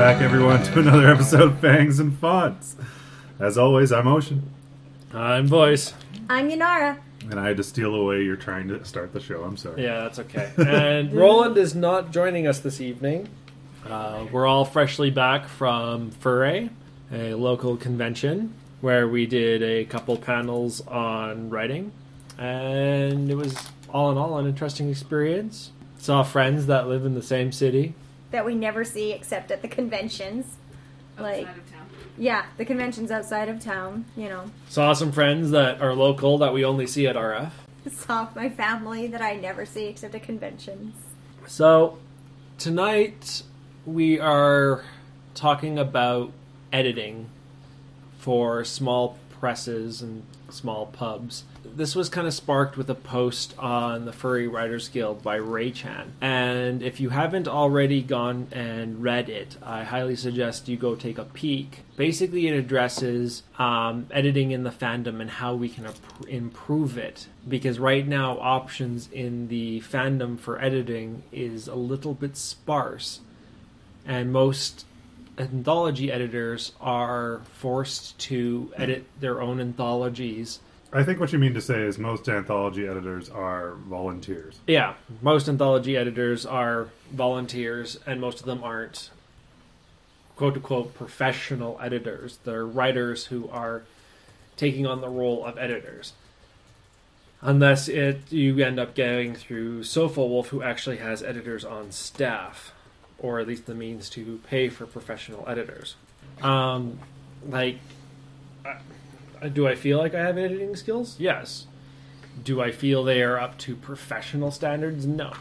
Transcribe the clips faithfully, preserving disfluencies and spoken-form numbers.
back, everyone, to another episode of Fangs and Fonts. As always, I'm Ocean. I'm Voice. I'm Yanara. And I had to steal away. You're trying to start the show. I'm sorry. Yeah, that's okay. And Roland is not joining us this evening. Uh, we're all freshly back from Furray, a local convention, where we did a couple panels on writing. And it was, all in all, an interesting experience. Saw friends that live in the same city. That we never see except at the conventions. Like, Outside of town. yeah, the conventions outside of town, you know. Saw some friends that are local that we only see at R F. Saw my family that I never see except at conventions. So, tonight we are talking about editing for small presses and small pubs. This was kind of sparked with a post on the Furry Writers Guild by Ray Chan. And if you haven't already gone and read it, I highly suggest you go take a peek. Basically, it addresses um, editing in the fandom and how we can ap- improve it. Because right now, options in the fandom for editing is a little bit sparse. And most anthology editors are forced to edit their own anthologies. I think what you mean to say is most anthology editors are volunteers. Yeah, most anthology editors are volunteers, and most of them aren't quote-unquote professional editors. They're writers who are taking on the role of editors. Unless it you end up going through Sofa Wolf, who actually has editors on staff, or at least the means to pay for professional editors. Um, like... I, Do I feel like I have editing skills? Yes. Do I feel they are up to professional standards? No.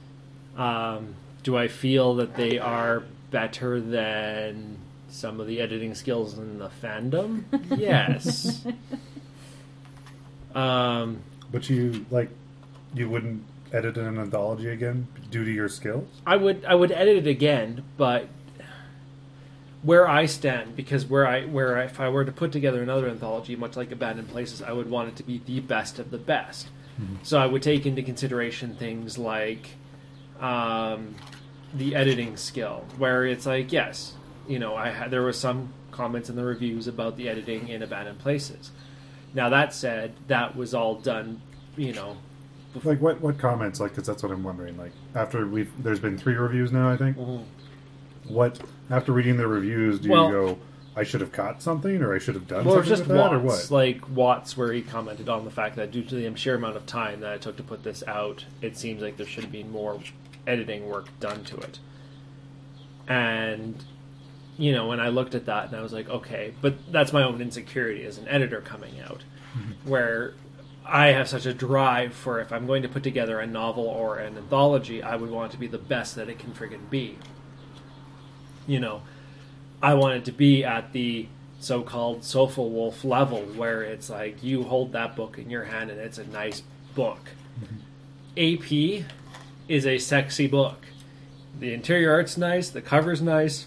Um, do I feel that they are better than some of the editing skills in the fandom? Yes. um, But you, like, you wouldn't edit an anthology again due to your skills? I would I would edit it again, but where I stand, because where I where I, if I were to put together another anthology, much like Abandoned Places, I would want it to be the best of the best. Mm-hmm. So I would take into consideration things like um, the editing skill, where it's like, yes, you know, I had, there were some comments in the reviews about the editing in Abandoned Places. Now that said, that was all done, you know. Before. Like what what comments? Like, because that's what I'm wondering. Like after we've there's been three reviews now, I think. Mm-hmm. What, after reading the reviews, do well, you go, I should have caught something, or I should have done well, something just with that, Watts, or what? Like Watts, where he commented on the fact that due to the sheer amount of time that it took to put this out, it seems like there should have been more editing work done to it. And, you know, when I looked at that, and I was like, okay, but that's my own insecurity as an editor coming out, mm-hmm. where I have such a drive for if I'm going to put together a novel or an anthology, I would want it to be the best that it can friggin' be. You know, I want it to be at the so-called Sofa Wolf level, where it's like you hold that book in your hand and it's a nice book. Mm-hmm. A P is a sexy book. The interior art's nice, the cover's nice.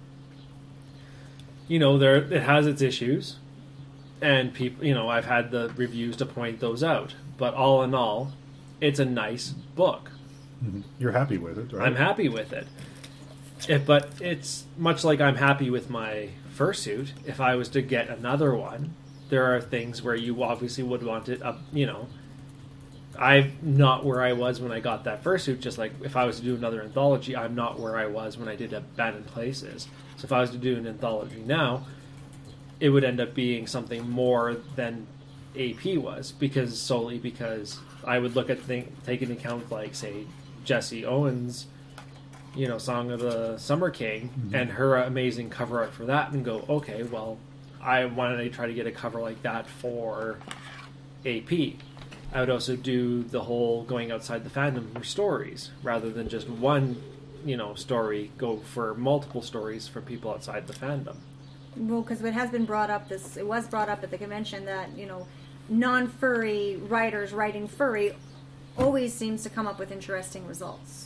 You know, there it has its issues, and people, you know, I've had the reviews to point those out. But all in all, it's a nice book. Mm-hmm. You're happy with it, right? I'm happy with it. If, but it's much like I'm happy with my fursuit. If I was to get another one, there are things where you obviously would want it up, you know. I'm not where I was when I got that fursuit, just like if I was to do another anthology, I'm not where I was when I did Abandoned Places. So if I was to do an anthology now, it would end up being something more than A P was, because solely because I would look at things, take into account, like, say, Jesse Owens', you know, Song of the Summer King, mm-hmm. and her amazing cover art for that, and go, okay, well, I wanted to try to get a cover like that for A P. I would also do the whole going outside the fandom for stories, rather than just one, you know, story, go for multiple stories for people outside the fandom. Well, because it has been brought up, this it was brought up at the convention that, you know, non-furry writers writing furry always seems to come up with interesting results.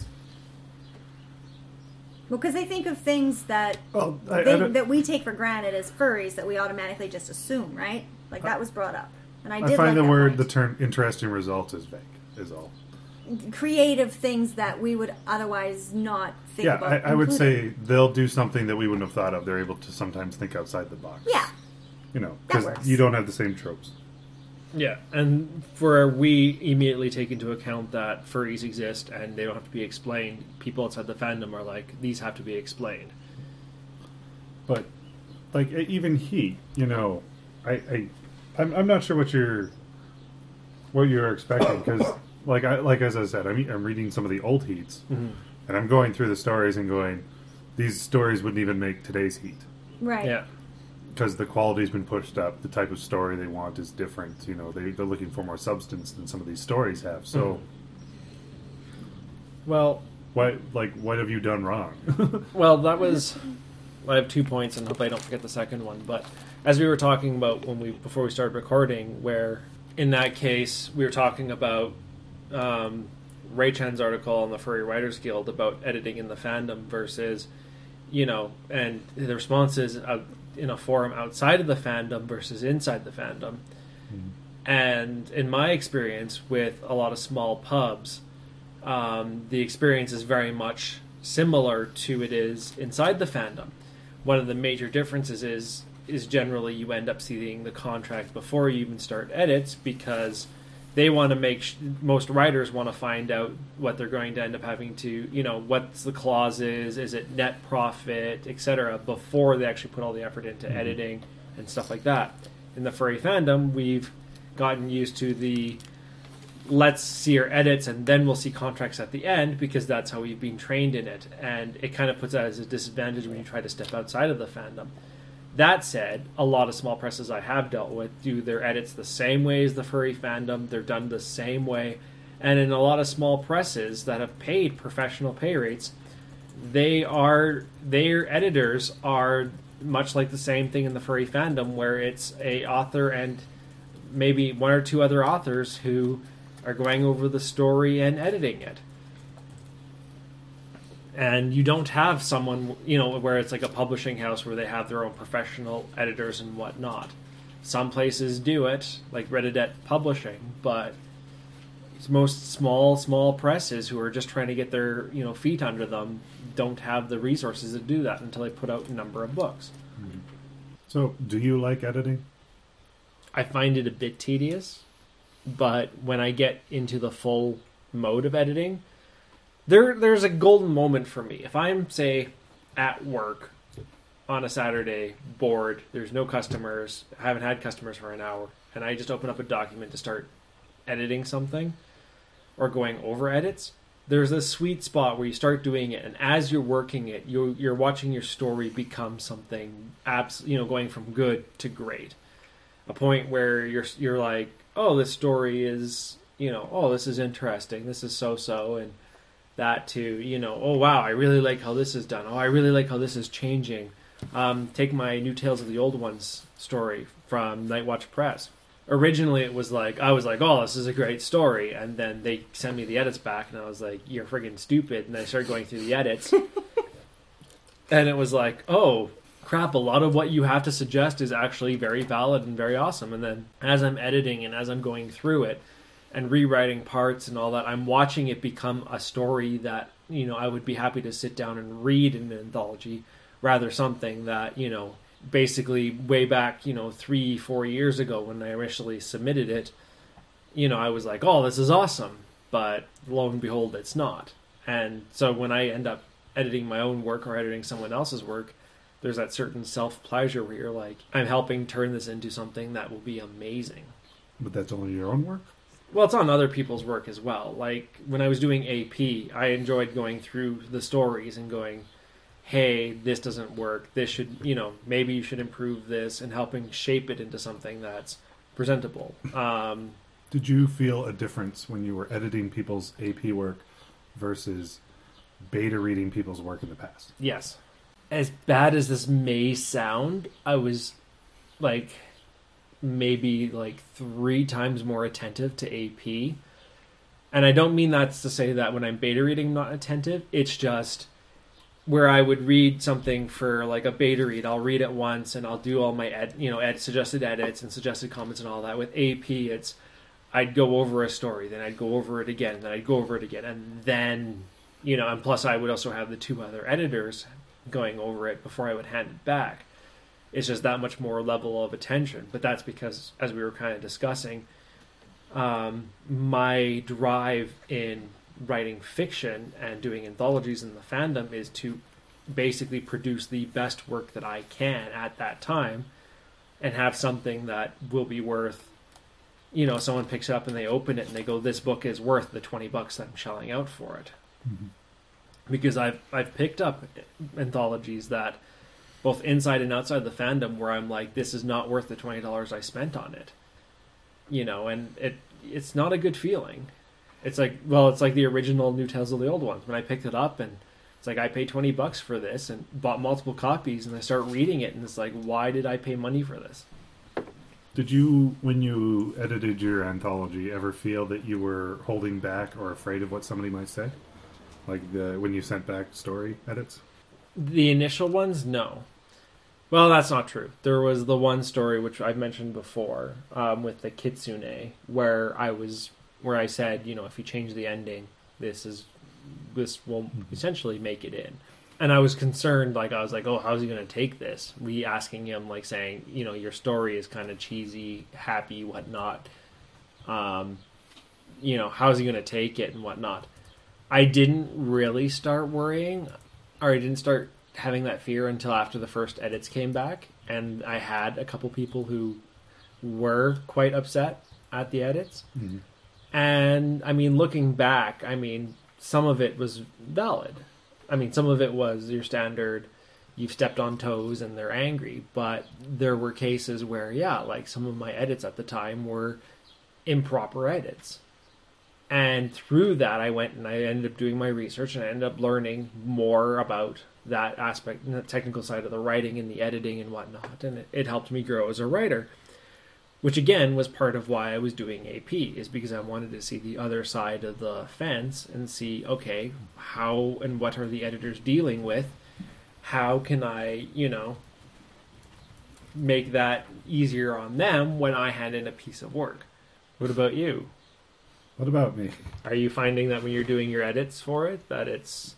Well, because they think of things that well, I, they, I that we take for granted as furries that we automatically just assume, right? Like that was brought up, and I did. I find like the that word, point. the term "interesting results" is vague. Is all. creative things that we would otherwise not think yeah, about. I, I would including. say they'll do something that we wouldn't have thought of. They're able to sometimes think outside the box. Yeah. You know, That because works. you don't have the same tropes. Yeah, and for we immediately take into account that furries exist and they don't have to be explained. People outside the fandom are like, these have to be explained. But like e- even Heat, you know, I, I I'm, I'm not sure what you're what you're expecting because like I like as I said, I'm I'm reading some of the old Heats Mm-hmm. and I'm going through the stories and going, these stories wouldn't even make today's Heat Right. Yeah. because the quality's been pushed up. The type of story they want is different. You know, they they're looking for more substance than some of these stories have. So. Mhm. Well, What like what have you done wrong? well, that was. I have two points, and hope I don't forget the second one. But as we were talking about when we before we started recording, where in that case we were talking about um, Ray Chen's article on the Furry Writers Guild about editing in the fandom versus, you know, and the responses uh, in a forum outside of the fandom versus inside the fandom. Mm-hmm. And in my experience with a lot of small pubs, um, the experience is very much similar to it is inside the fandom. One of the major differences is is generally you end up seeing the contract before you even start edits because they want to make sh- most writers want to find out what they're going to end up having to, you know, what's the clauses, is it net profit, et cetera, before they actually put all the effort into Mm-hmm. editing and stuff like that. In the furry fandom, we've gotten used to the let's see our edits and then we'll see contracts at the end because that's how we've been trained in it, and it kind of puts that as a disadvantage when you try to step outside of the fandom. That said, a lot of small presses I have dealt with do their edits the same way as the furry fandom. They're done the same way, and in a lot of small presses that have paid professional pay rates, they are their editors are much like the same thing in the furry fandom, where it's a author and maybe one or two other authors who are going over the story and editing it. And you don't have someone, you know, where it's like a publishing house where they have their own professional editors and whatnot. Some places do it, like Reddit Publishing, but most small, small presses who are just trying to get their, you know, feet under them don't have the resources to do that until they put out a number of books. So, do you like editing? I find it a bit tedious, but when I get into the full mode of editing, there there's a golden moment for me. If I'm, say, at work on a Saturday, bored, there's no customers, I haven't had customers for an hour, and I just open up a document to start editing something or going over edits, there's a sweet spot where you start doing it, and as you're working it, you're, you're watching your story become something, abs- you know, going from good to great. A point where you're you're like, oh, this story is, you know, oh, this is interesting, this is so-so, and that to, you know, oh, wow, I really like how this is done. Oh, I really like how this is changing. Um, take my New Tales of the Old Ones story from Nightwatch Press. Originally, it was like, I was like, oh, this is a great story. And then they sent me the edits back, and I was like, you're friggin' stupid. And I started going through the edits. And it was like, oh, crap, a lot of what you have to suggest is actually very valid and very awesome. And then as I'm editing and as I'm going through it and rewriting parts and all that, I'm watching it become a story that, you know, I would be happy to sit down and read in an anthology, rather something that, you know, basically way back, you know, three, four years ago when I initially submitted it, you know, I was like, oh, this is awesome. But lo and behold, it's not. And so when I end up editing my own work or editing someone else's work, there's that certain self-pleasure where you're like, I'm helping turn this into something that will be amazing. But that's only your own work? Well, it's on other people's work as well. Like, when I was doing A P, I enjoyed going through the stories and going, hey, this doesn't work, this should, you know, maybe you should improve this, and helping shape it into something that's presentable. Um, Did you feel a difference when you were editing people's A P work versus beta reading people's work in the past? yes. As bad as this may sound, I was, like, maybe, like, three times more attentive to A P. And I don't mean that's to say that when I'm beta reading I'm not attentive, it's just where I would read something for like a beta read, I'll read it once and I'll do all my ed, you know, ed, suggested edits and suggested comments and all that. With A P, it's I'd go over a story, then I'd go over it again, then I'd go over it again, and then, you know, and plus I would also have the two other editors going over it before I would hand it back. It's just that much more level of attention. But that's because, as we were kind of discussing, um, my drive in writing fiction and doing anthologies in the fandom is to basically produce the best work that I can at that time and have something that will be worth, you know, someone picks it up and they open it and they go, this book is worth the twenty bucks that I'm shelling out for it. Mm-hmm. Because I've I've picked up anthologies that, both inside and outside the fandom, where I'm like, this is not worth the twenty dollars I spent on it. You know, and it it's not a good feeling. It's like, well, it's like the original New Tales of the Old Ones. When I picked it up and it's like, I paid twenty bucks for this and bought multiple copies, and I start reading it and it's like, why did I pay money for this? Did you, when you edited your anthology, ever feel that you were holding back or afraid of what somebody might say? Like the when you sent back story edits? The initial ones, no. Well, that's not true. There was the one story which I've mentioned before, um, with the Kitsune, where I was, where I said, you know, if you change the ending, this is, this will mm-hmm. essentially make it in. And I was concerned, like, I was like, oh, how's he going to take this? We asking him, like, saying, you know, your story is kind of cheesy, happy, whatnot. Um, you know, how's he going to take it and whatnot? I didn't really start worrying, or I didn't start having that fear until after the first edits came back, and I had a couple people who were quite upset at the edits. Mm-hmm. And, I mean, looking back, I mean, some of it was valid. I mean, some of it was your standard, you've stepped on toes and they're angry, but there were cases where, yeah, like some of my edits at the time were improper edits. And through that, I went and I ended up doing my research and I ended up learning more about that aspect, the technical side of the writing and the editing and whatnot. And it, it helped me grow as a writer, which again was part of why I was doing A P, is because I wanted to see the other side of the fence and see, okay, how and what are the editors dealing with? How can I, you know, make that easier on them when I hand in a piece of work? What about you? What about me? Are you finding that when you're doing your edits for it, that it's...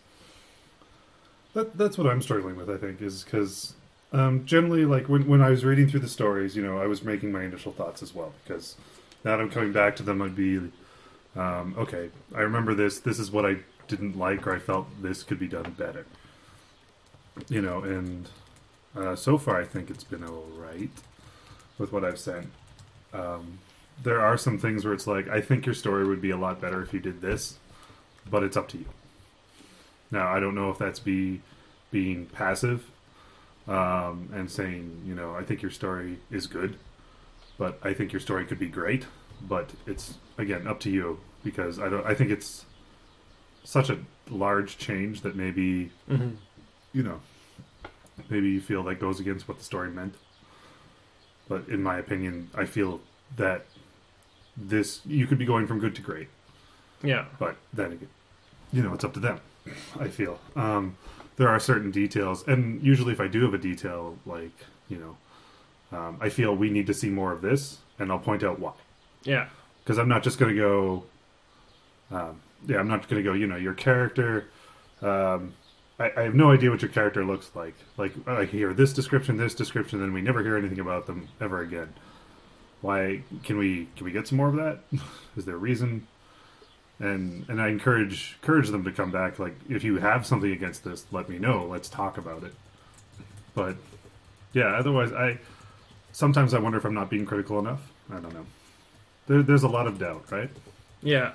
That, that's what I'm struggling with, I think, is because um, generally, like, when, when I was reading through the stories, you know, I was making my initial thoughts as well, because now that I'm coming back to them, I'd be, um, okay, I remember this, this is what I didn't like, or I felt this could be done better. You know, and uh, so far I think it's been all right with what I've sent. Um, there are some things where it's like, I think your story would be a lot better if you did this, but it's up to you. Now, I don't know if that's be being passive um, and saying, you know, I think your story is good, but I think your story could be great, but it's, again, up to you, because I don't. I think it's such a large change that maybe, mm-hmm. you know, maybe you feel that goes against what the story meant. But in my opinion, I feel that this, you could be going from good to great. Yeah. But then again, you know, it's up to them, I feel. Um, there are certain details, and usually if I do have a detail, like, you know, um, I feel we need to see more of this, and I'll point out why. Yeah. Because I'm not just going to go, um, yeah, I'm not going to go, you know, your character, um, I, I have no idea what your character looks like. Like, I hear this description, this description, then we never hear anything about them ever again. Why, can we, can we get some more of that? Is there a reason? And and I encourage encourage them to come back. Like, if you have something against this, let me know. Let's talk about it. But yeah, otherwise, I sometimes I wonder if I'm not being critical enough. I don't know. There, there's a lot of doubt, right? Yeah.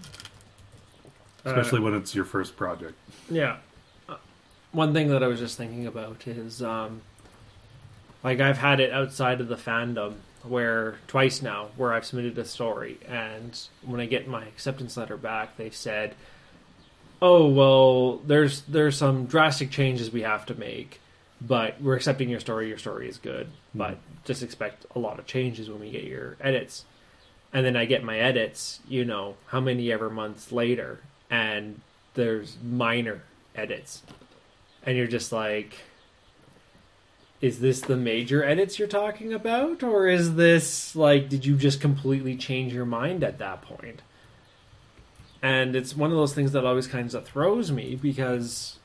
Especially uh, when it's your first project. Yeah. Uh, one thing that I was just thinking about is, um, like, I've had it outside of the fandom, where twice now, where I've submitted a story, and when I get my acceptance letter back, they've said, oh, well, there's there's some drastic changes we have to make, but we're accepting your story, your story is good, mm-hmm. but just expect a lot of changes when we get your edits. And then I get my edits, you know, how many ever months later, and there's minor edits. And you're just like, is this the major edits you're talking about? Or is this, like, did you just completely change your mind at that point? And it's one of those things that always kind of throws me because,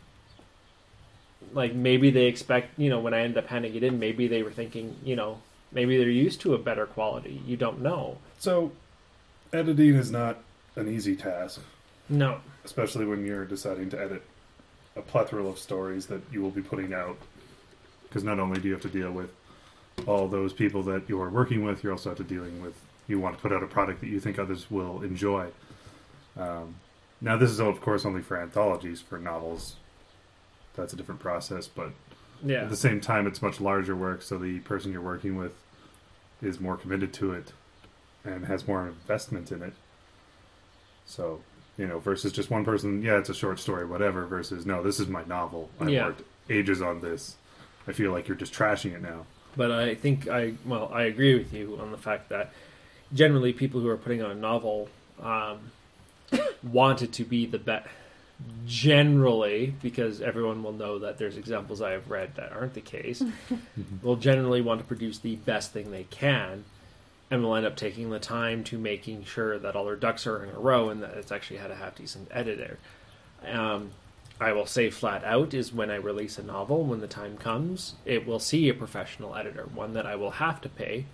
like, maybe they expect, you know, when I end up handing it in, maybe they were thinking, you know, maybe they're used to a better quality. You don't know. So, editing is not an easy task. No. Especially when you're deciding to edit a plethora of stories that you will be putting out. Because not only do you have to deal with all those people that you're working with, you also have to dealing with, you want to put out a product that you think others will enjoy. Um, now, this is, of course, only for anthologies. For novels, that's a different process. But yeah. at the same time, it's much larger work, so the person you're working with is more committed to it and has more investment in it. So, you know, versus just one person, yeah, it's a short story, whatever, versus, no, this is my novel. I yeah. worked ages on this. I feel like you're just trashing it now. But I think I, well, I agree with you on the fact that generally people who are putting on a novel um, want it to be the best. Generally, because everyone will know that there's examples I have read that aren't the case, will generally want to produce the best thing they can, and will end up taking the time to making sure that all their ducks are in a row and that it's actually had a half decent editor. Um, I will say flat out is when I release a novel, when the time comes, it will see a professional editor, one that I will have to pay,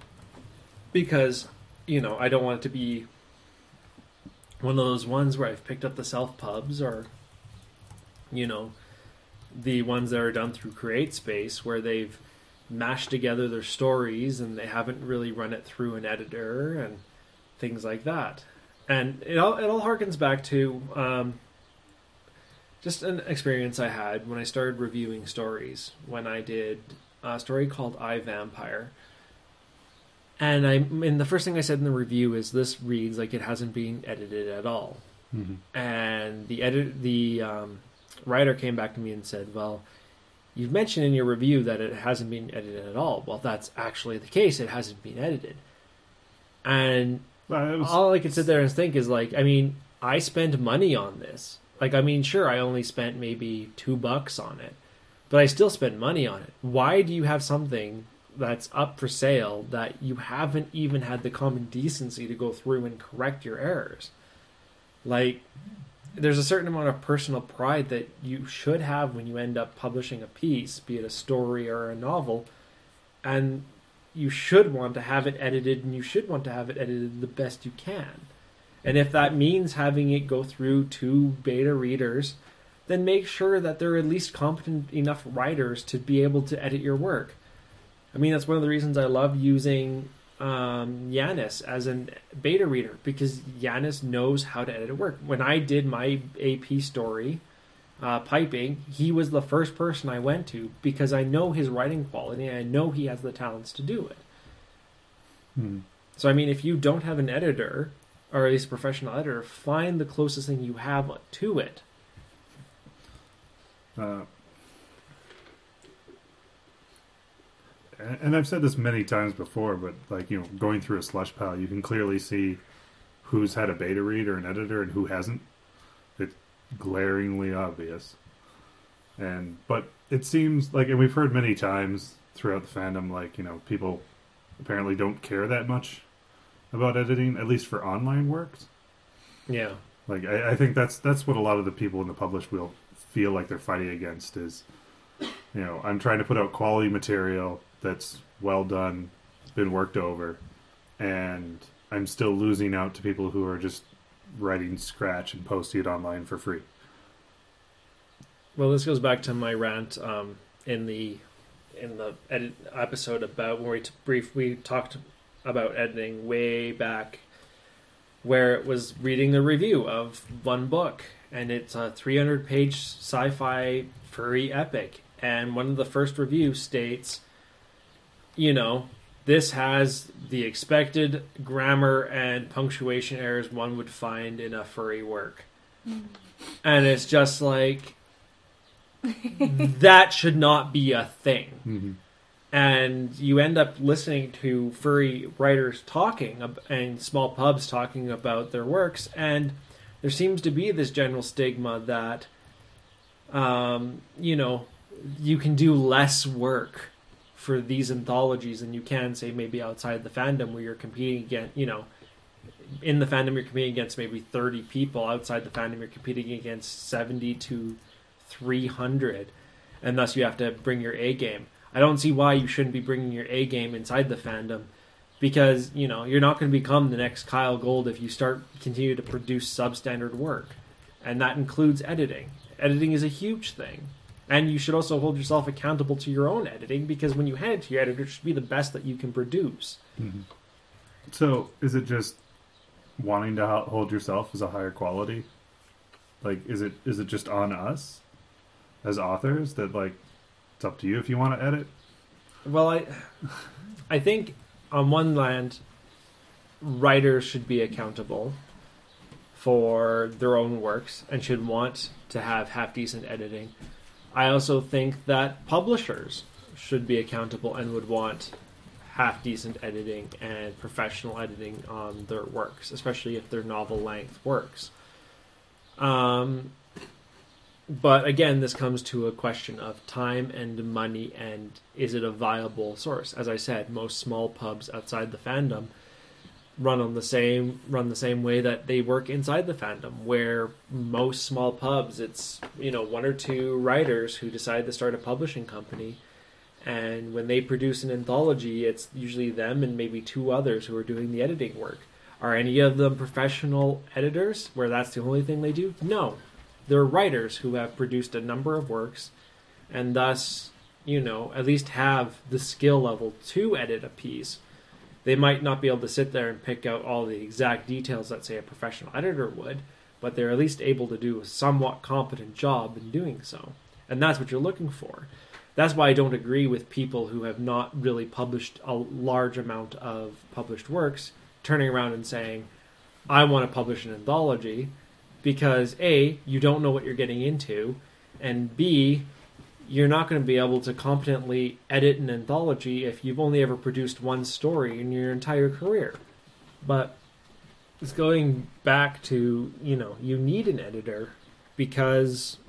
because, you know, I don't want it to be one of those ones where I've picked up the self-pubs or, you know, the ones that are done through CreateSpace where they've mashed together their stories and they haven't really run it through an editor and things like that. And it all, it all harkens back to um, just an experience I had when I started reviewing stories, when I did a story called I, Vampire. And I, and the first thing I said in the review is this reads like it hasn't been edited at all. Mm-hmm. And the edit, the um, writer came back to me and said, "Well, you've mentioned in your review that it hasn't been edited at all." Well, that's actually the case. It hasn't been edited. And well, was... all I could sit there and think is like, I mean, I spent money on this. Like, I mean, sure, I only spent maybe two bucks on it, but I still spent money on it. Why do you have something that's up for sale that you haven't even had the common decency to go through and correct your errors? Like, there's a certain amount of personal pride that you should have when you end up publishing a piece, be it a story or a novel, and you should want to have it edited, and you should want to have it edited the best you can. And if that means having it go through two beta readers, then make sure that they're at least competent enough writers to be able to edit your work. I mean, that's one of the reasons I love using um, Yanis as a beta reader, because Yanis knows how to edit work. When I did my A P story, uh, Piping, he was the first person I went to because I know his writing quality and I know he has the talents to do it. Hmm. So, I mean, if you don't have an editor, or at least a professional editor, find the closest thing you have to it. Uh And I've said this many times before, but like, you know, going through a slush pile, you can clearly see who's had a beta read or an editor and who hasn't. It's glaringly obvious. And but it seems like, and we've heard many times throughout the fandom, like, you know, people apparently don't care that much about editing, at least for online works. Yeah. Like, I, I think that's that's what a lot of the people in the published will feel like they're fighting against is, you know, I'm trying to put out quality material that's well done, been worked over, and I'm still losing out to people who are just writing scratch and posting it online for free. Well, this goes back to my rant um, in the in the edit episode about when we t- brief we talked about editing way back, where it was reading the review of one book, and it's a three hundred page sci-fi furry epic, and one of the first reviews states, you know, this has the expected grammar and punctuation errors one would find in a furry work. Mm. And it's just like, that should not be a thing. Mm-hmm. And you end up listening to furry writers talking and small pubs talking about their works, and there seems to be this general stigma that, um, you know, you can do less work for these anthologies than you can, say, maybe outside the fandom where you're competing against, you know, in the fandom you're competing against maybe thirty people. Outside the fandom you're competing against seventy to three hundred, and thus you have to bring your A game. I don't see why you shouldn't be bringing your A game inside the fandom, because, you know, you're not going to become the next Kyle Gold if you start continue to produce substandard work, and that includes editing. Editing is a huge thing, and you should also hold yourself accountable to your own editing, because when you hand it to your editor, it should be the best that you can produce. Mm-hmm. So, is it just wanting to hold yourself as a higher quality? Like, is it is it just on us as authors that, like, it's up to you if you want to edit? Well, I, I think on one hand, writers should be accountable for their own works and should want to have half-decent editing. I also think that publishers should be accountable and would want half-decent editing and professional editing on their works, especially if they're novel-length works. Um, but again, this comes to a question of time and money, and is it a viable source? As I said, most small pubs outside the fandom run on the same run the same way that they work inside the fandom, where most small pubs, it's, you know, one or two writers who decide to start a publishing company, and when they produce an anthology, it's usually them and maybe two others who are doing the editing work. Are any of them professional editors where that's the only thing they do? No. They're writers who have produced a number of works and thus, you know, at least have the skill level to edit a piece. They might not be able to sit there and pick out all the exact details that, say, a professional editor would, but they're at least able to do a somewhat competent job in doing so. And that's what you're looking for. That's why I don't agree with people who have not really published a large amount of published works turning around and saying, I want to publish an anthology, because A, you don't know what you're getting into, and B, you're not going to be able to competently edit an anthology if you've only ever produced one story in your entire career. But it's going back to, you know, you need an editor, because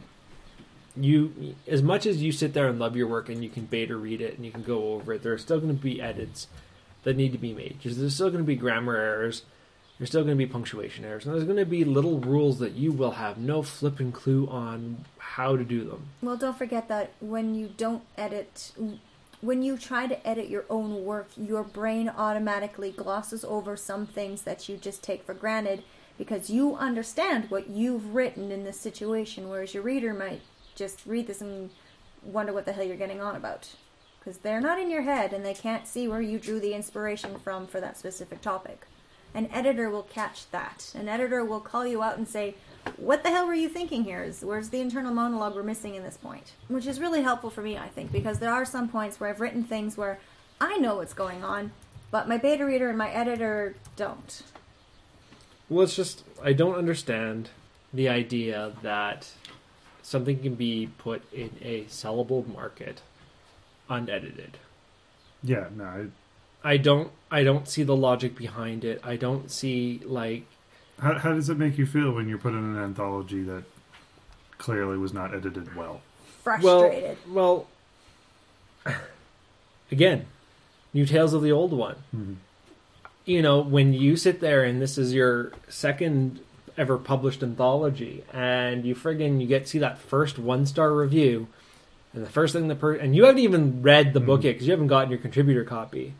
you, as much as you sit there and love your work and you can beta read it and you can go over it, there are still going to be edits that need to be made. There's still going to be grammar errors. There's still going to be punctuation errors. And there's going to be little rules that you will have no flipping clue on how to do them. Well, don't forget that when you don't edit, when you try to edit your own work, your brain automatically glosses over some things that you just take for granted because you understand what you've written in this situation, whereas your reader might just read this and wonder what the hell you're getting on about. Because they're not in your head and they can't see where you drew the inspiration from for that specific topic. An editor will catch that. An editor will call you out and say, what the hell were you thinking here? Is, where's the internal monologue we're missing in this point? Which is really helpful for me, I think, because there are some points where I've written things where I know what's going on, but my beta reader and my editor don't. Well, it's just, I don't understand the idea that something can be put in a sellable market unedited. Yeah, no, I... I don't I don't see the logic behind it. I don't see, like... How, how does it make you feel when you're put in an anthology that clearly was not edited well? Frustrated. Well, well again, new Tales of the Old One. Mm-hmm. You know, when you sit there and this is your second ever published anthology, and you friggin' you get to see that first one-star review, and the first thing the per- and you haven't even read the book yet because you haven't gotten your contributor copy.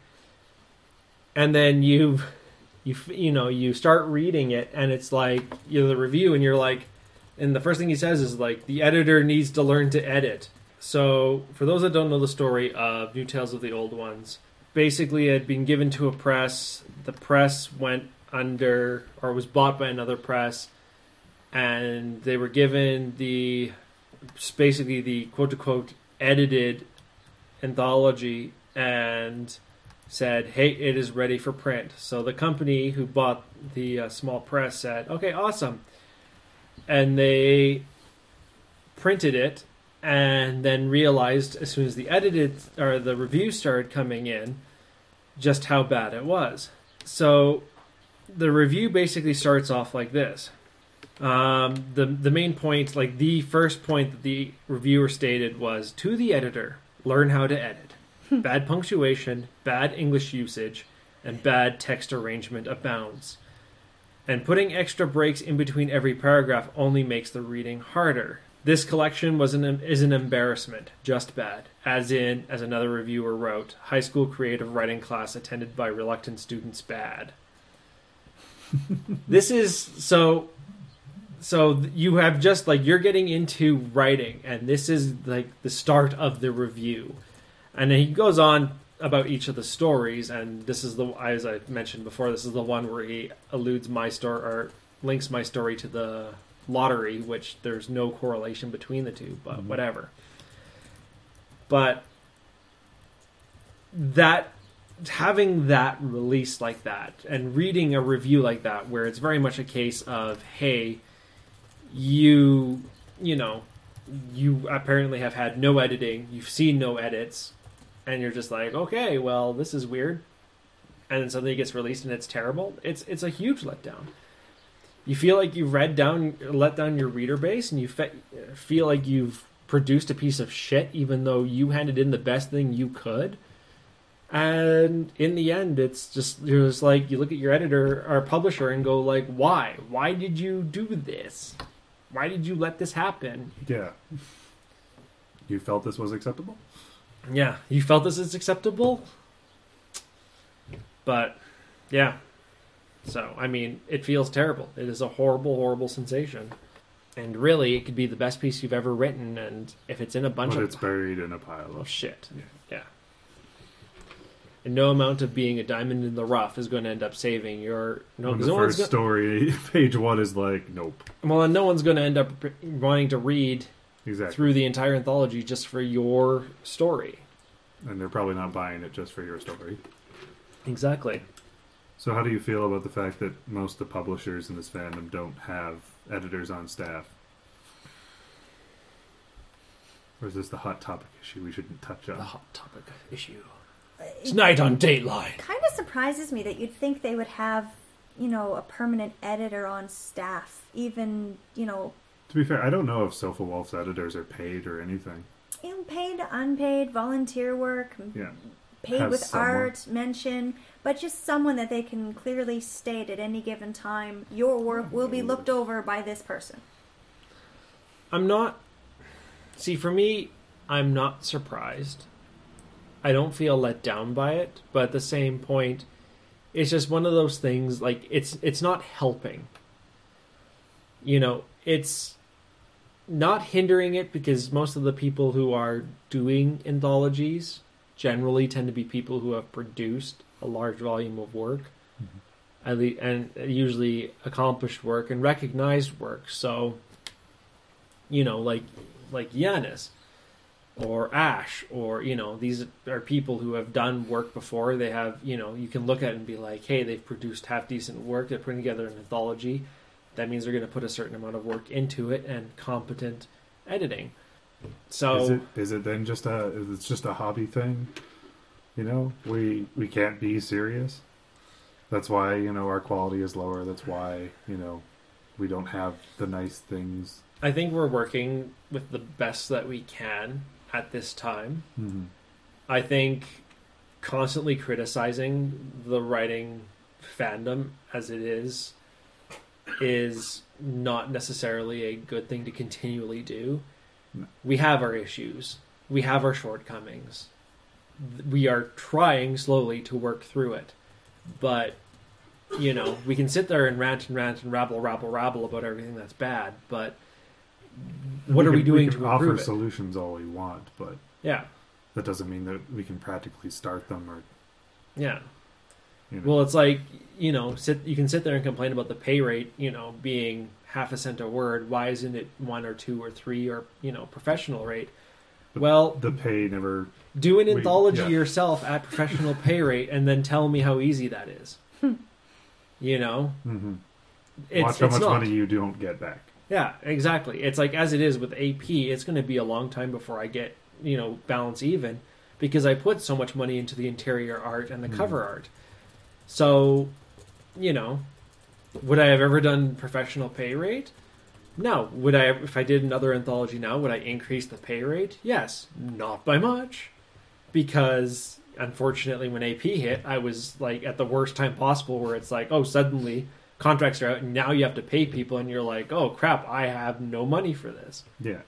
And then you, you, you know, you start reading it, and it's like, you know, the review, and you're like, and the first thing he says is like, the editor needs to learn to edit. So, for those that don't know the story of New Tales of the Old Ones, basically it had been given to a press. The press went under, or was bought by another press, and they were given the, basically the quote-unquote edited anthology, and said, hey, it is ready for print. So the company who bought the uh, small press said, okay, awesome. And they printed it and then realized as soon as the edited or the reviews started coming in just how bad it was. So the review basically starts off like this. Um, the the main point, like the first point that the reviewer stated was, to the editor, learn how to edit. Bad punctuation, bad English usage, and bad text arrangement abounds. And putting extra breaks in between every paragraph only makes the reading harder. This collection was an is an embarrassment, just bad. As in, as another reviewer wrote, high school creative writing class attended by reluctant students bad. This is so... So you have just, like, you're getting into writing, and this is, like, the start of the review. And then he goes on about each of the stories, and this is the, as I mentioned before, this is the one where he alludes my story, or links my story to the lottery, which there's no correlation between the two, but mm-hmm. whatever. But that, having that released like that, and reading a review like that, where it's very much a case of, hey, you, you know, you apparently have had no editing, you've seen no edits, and you're just like, okay, well, this is weird. And then suddenly it gets released and it's terrible. It's it's a huge letdown. You feel like you've read down, let down your reader base, and you fe- feel like you've produced a piece of shit, even though you handed in the best thing you could. And in the end, it's just, you're just like, you look at your editor or publisher and go like, why? Why did you do this? Why did you let this happen? Yeah. You felt this was acceptable? Yeah. You felt this is acceptable? But, yeah. So, I mean, it feels terrible. It is a horrible, horrible sensation. And really, it could be the best piece you've ever written, and if it's in a bunch but of... it's buried in a pile of... shit. Yeah. Yeah. And no amount of being a diamond in the rough is going to end up saving your... No, when the no first go- story, page one is like, nope. Well, and no one's going to end up wanting to read exactly. through the entire anthology just for your story. And they're probably not buying it just for your story. Exactly. So how do you feel about the fact that most of the publishers in this fandom don't have editors on staff? Or is this the hot topic issue we shouldn't touch on? The hot topic issue. Tonight on Dateline. It kind of surprises me that you'd think they would have, you know, a permanent editor on staff. Even, you know... To be fair, I don't know if Sofa Wolf's editors are paid or anything. You know, paid, unpaid, volunteer work, yeah. paid Have with someone. art, mention, but just someone that they can clearly state at any given time, your work will be looked over by this person. I'm not... See, for me, I'm not surprised. I don't feel let down by it, but at the same point, it's just one of those things, like, it's it's not helping. You know, it's not hindering it, because most of the people who are doing anthologies generally tend to be people who have produced a large volume of work, mm-hmm. at least, and usually accomplished work and recognized work. So, you know, like like Giannis or Ash, or, you know, these are people who have done work before. They have, you know, you can look at it and be like, hey, they've produced half decent work. They're putting together an anthology. That means they're going to put a certain amount of work into it and competent editing. So is it is it then just a it's just a hobby thing? You know, we we can't be serious. That's why, you know, our quality is lower. That's why, you know, we don't have the nice things. I think we're working with the best that we can at this time. Mm-hmm. I think constantly criticizing the writing fandom as it is is not necessarily a good thing to continually do. No. We have our issues. We have our shortcomings. We are trying slowly to work through it. But, you know, we can sit there and rant and rant and rabble, rabble, rabble about everything that's bad, but what we are can, we doing we can to offer improve it? Solutions all we want, but yeah, that doesn't mean that we can practically start them or yeah. You know. Well, it's like, you know, sit you can sit there and complain about the pay rate, you know, being half a cent a word. Why isn't it one or two or three or, you know, professional rate? But well, the pay never. Do an we, anthology yeah. yourself at professional pay rate, and then tell me how easy that is. You know, mm-hmm. it's, watch how it's much not. money you don't get back. Yeah, exactly. It's like, as it is with A P, it's going to be a long time before I get, you know, balance even, because I put so much money into the interior art and the mm. cover art. So, you know, would I have ever done professional pay rate? Now, would I, if I did another anthology now, would I increase the pay rate? Yes, not by much, because unfortunately, when A P hit, I was like at the worst time possible, where it's like, oh, suddenly contracts are out, and now you have to pay people, and you're like, oh crap, I have no money for this. Yeah.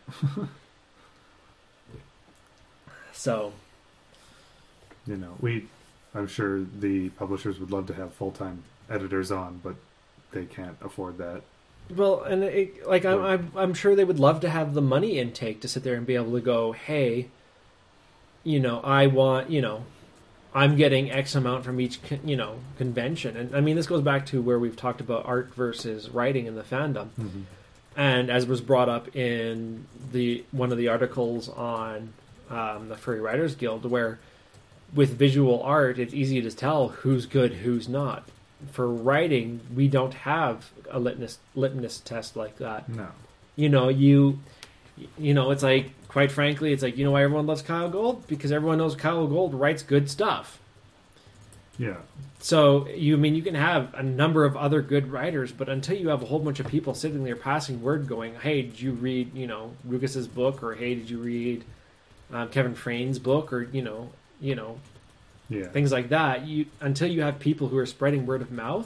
So, you know, we, I'm sure the publishers would love to have full-time editors on, but they can't afford that. well, and it, like I'm, I'm, I'm sure they would love to have the money intake to sit there and be able to go, hey, you know, I want, you know, I'm getting X amount from each, con- you know, convention. And I mean, this goes back to where we've talked about art versus writing in the fandom. Mm-hmm. And as was brought up in the one of the articles on um, the Furry Writers Guild, where with visual art, it's easy to tell who's good, who's not. For writing, we don't have a litmus litmus test like that. No. You know, you, you know, it's like, quite frankly, it's like, you know why everyone loves Kyle Gold? Because everyone knows Kyle Gold writes good stuff. Yeah. So, you I mean, you can have a number of other good writers, but until you have a whole bunch of people sitting there passing word going, hey, did you read, you know, Rukus's book? Or, hey, did you read um, Kevin Frane's book? Or, you know, you know, Yeah. things like that. You Until you have people who are spreading word of mouth,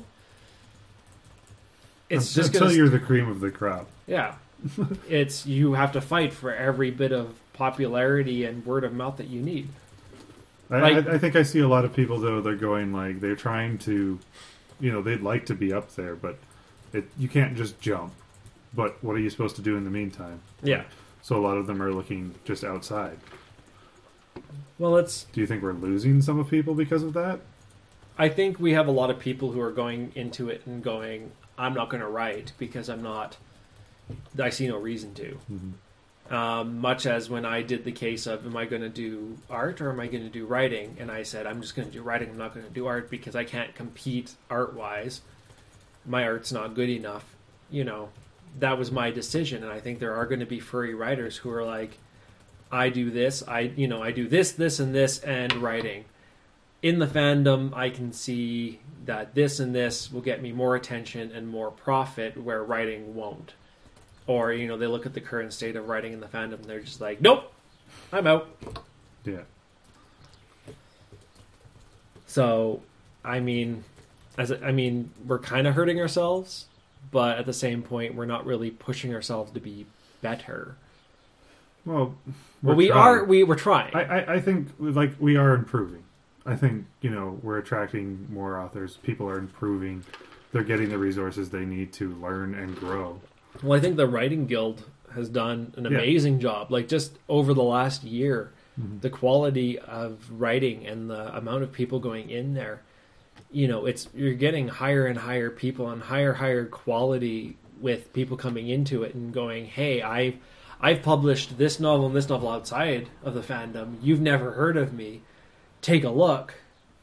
it's until, just until gonna, you're the cream of the crop. yeah. It's, you have to fight for every bit of popularity and word of mouth that you need. I, Like- I, I think I see a lot of people though. They're going like they're trying to, you know, they'd like to be up there, but it you can't just jump. But what are you supposed to do in the meantime? Yeah. So a lot of them are looking just outside. Well, it's, Do you think we're losing some of people because of that? I think we have a lot of people who are going into it and going, I'm not going to write because I'm not, I see no reason to. Mm-hmm. Um, much as when I did the case of, am I going to do art or am I going to do writing? And I said, I'm just going to do writing. I'm not going to do art because I can't compete art-wise. My art's not good enough. You know, that was my decision. And I think there are going to be furry writers who are like, I do this, I, you know, I do this, this, and this, and writing. In the fandom, I can see that this and this will get me more attention and more profit, where writing won't. Or, you know, they look at the current state of writing in the fandom and they're just like, nope, I'm out. Yeah. So, I mean, as I mean, we're kind of hurting ourselves, but at the same point, we're not really pushing ourselves to be better. Well, Well, we're we trying. are. We we're trying. I, I, I think like we are improving. I think you know we're attracting more authors. People are improving. They're getting the resources they need to learn and grow. Well, I think the Writing Guild has done an Yeah. amazing job. Like, just over the last year, Mhm. the quality of writing and the amount of people going in there, you know, it's you're getting higher and higher people and higher higher quality with people coming into it and going, hey, I I've published this novel and this novel outside of the fandom. You've never heard of me. Take a look.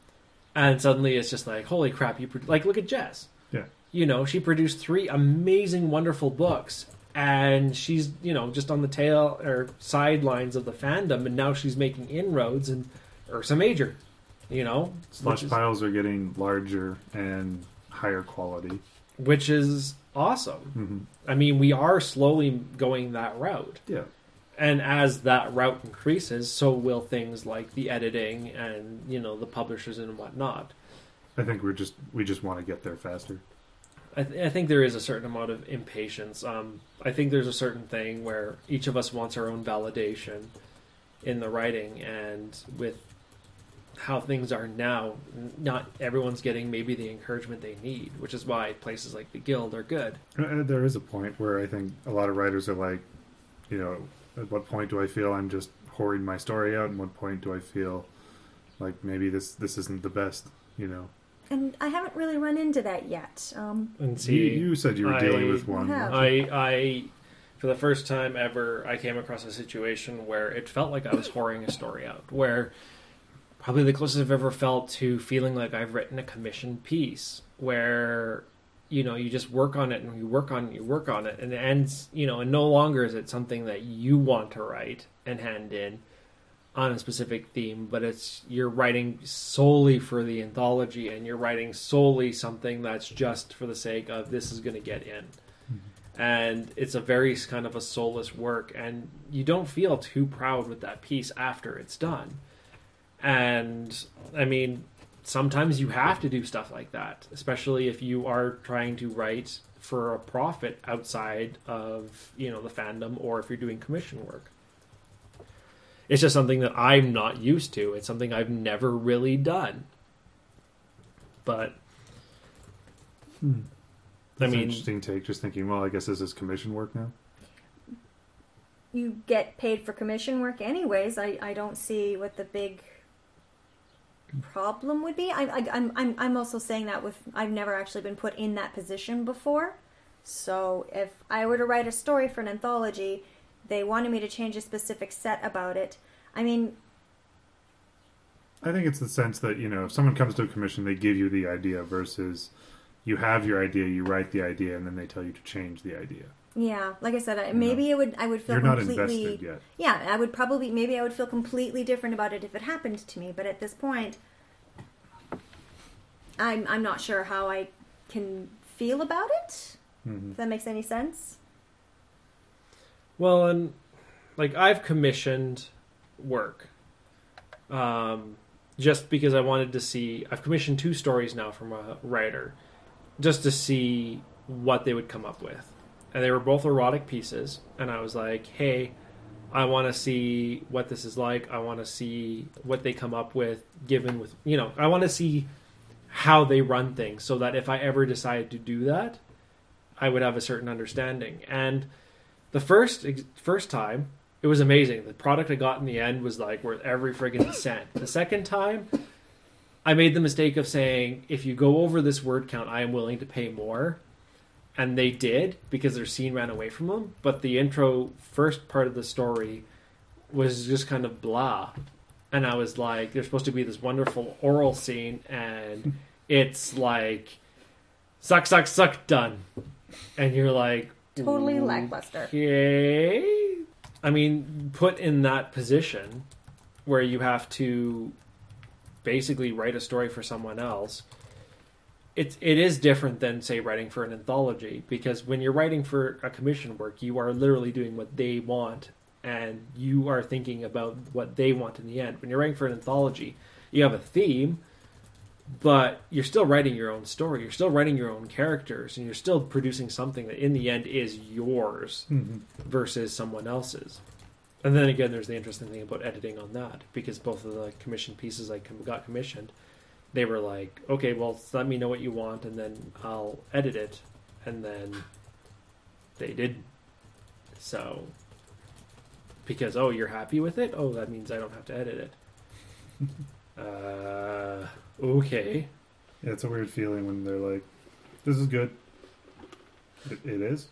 And suddenly it's just like, holy crap, you pro-. Like, look at Jess. Yeah. You know, she produced three amazing, wonderful books, and she's, you know, just on the tail or sidelines of the fandom, and now she's making inroads in Ursa Major, you know? Slush which is, piles are getting larger and higher quality. which is awesome. Mm-hmm. I mean, we are slowly going that route. Yeah. And as that route increases, so will things like the editing and, you know, the publishers and whatnot. I think we're just we just want to get there faster. I, th- I think there is a certain amount of impatience. Um, I think there's a certain thing where each of us wants our own validation in the writing, and with how things are now, n- not everyone's getting maybe the encouragement they need, which is why places like the Guild are good. Uh, There is a point where I think a lot of writers are like, you know, at what point do I feel I'm just whoring my story out, and what point do I feel like maybe this this isn't the best, you know? And I haven't really run into that yet. Um, And You, see, you said you were I- dealing with one. I have. I, I, for the first time ever, I came across a situation where it felt like I was whoring a story out. Where probably the closest I've ever felt to feeling like I've written a commissioned piece, where, you know, you just work on it and you work on it and you work on it, and it ends, you know, and no longer is it something that you want to write and hand in on a specific theme, but it's you're writing solely for the anthology, and you're writing solely something that's just for the sake of this is going to get in. and it's a very kind of a soulless work, and you don't feel too proud with that piece after it's done. And I mean, sometimes you have to do stuff like that, especially if you are trying to write for a profit outside of, you know, the fandom, or if you're doing commission work. It's just something that I'm not used to. It's something I've never really done. But hmm. I That's mean, an interesting take. Just thinking, well, I guess this is commission work now. You get paid for commission work anyways. I, I don't see what the big problem would be. I, I, I'm I'm I'm also saying that with I've never actually been put in that position before. So if I were to write a story for an anthology, they wanted me to change a specific set about it. I mean, I think it's the sense that, you know, if someone comes to a commission, they give you the idea versus you have your idea, you write the idea, and then they tell you to change the idea. yeah, like I said, I, maybe it would I would feel You're not completely invested yet. Yeah, I would probably maybe I would feel completely different about it if it happened to me, but at this point I'm I'm not sure how I can feel about it. Mm-hmm. If that makes any sense. well, and like I've commissioned work, um, just because I wanted to see. I've commissioned two stories now from a writer, just to see what they would come up with, and they were both erotic pieces. And I was like, hey, I want to see what this is like. I want to see what they come up with, given with, you know, I want to see how they run things, so that if I ever decided to do that, I would have a certain understanding. And the first first time, it was amazing. The product I got in the end was like worth every friggin' cent. The second time, I made the mistake of saying, if you go over this word count, I am willing to pay more. And they did, because their scene ran away from them. But the intro, first part of the story, was just kind of blah. And I was like, there's supposed to be this wonderful oral scene, and it's like, suck, suck, suck, done. And you're like, Totally lackluster. okay. I mean, put in that position where you have to basically write a story for someone else, it, it is different than, say, writing for an anthology. Because when you're writing for a commission work, you are literally doing what they want, and you are thinking about what they want in the end. When you're writing for an anthology, you have a theme, but you're still writing your own story. You're still writing your own characters, and you're still producing something that in the end is yours Mm-hmm. versus someone else's. And then again, there's the interesting thing about editing on that, because both of the commissioned pieces I com- got commissioned, they were like, okay, well, let me know what you want, and then I'll edit it. And then they did. So, because, oh, you're happy with it? Oh, that means I don't have to edit it. uh, okay. Yeah, it's a weird feeling when they're like, this is good. It, it is.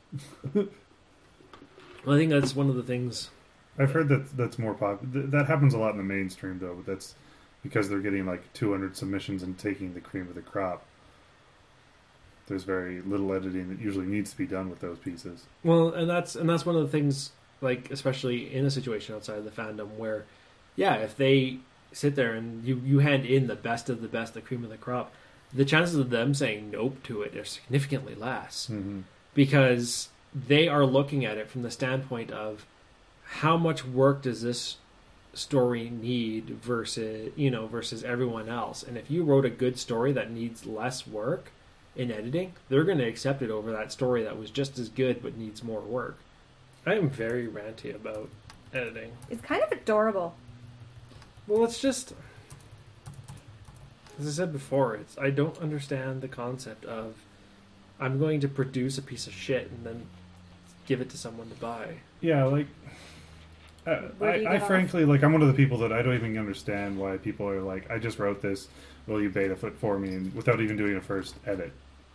Well, I think that's one of the things. I've heard that that's more pop. Th- that happens a lot in the mainstream, though. But that's because they're getting like two hundred submissions and taking the cream of the crop. There's very little editing that usually needs to be done with those pieces. Well, and that's and that's one of the things, like, especially in a situation outside of the fandom where, yeah, if they sit there and you, you hand in the best of the best, the cream of the crop, the chances of them saying nope to it are significantly less. Mm-hmm. Because they are looking at it from the standpoint of how much work does this story need versus, you know, versus everyone else. And if you wrote a good story that needs less work in editing, they're going to accept it over that story that was just as good but needs more work. I am very ranty about editing. It's kind of adorable. Well, it's just, as I said before, it's I don't understand the concept of I'm going to produce a piece of shit and then give it to someone to buy. Yeah, like uh, Where do you I, I get frankly, like, I'm one of the people that I don't even understand why people are like, I just wrote this, will you beta it for me, and without even doing a first edit.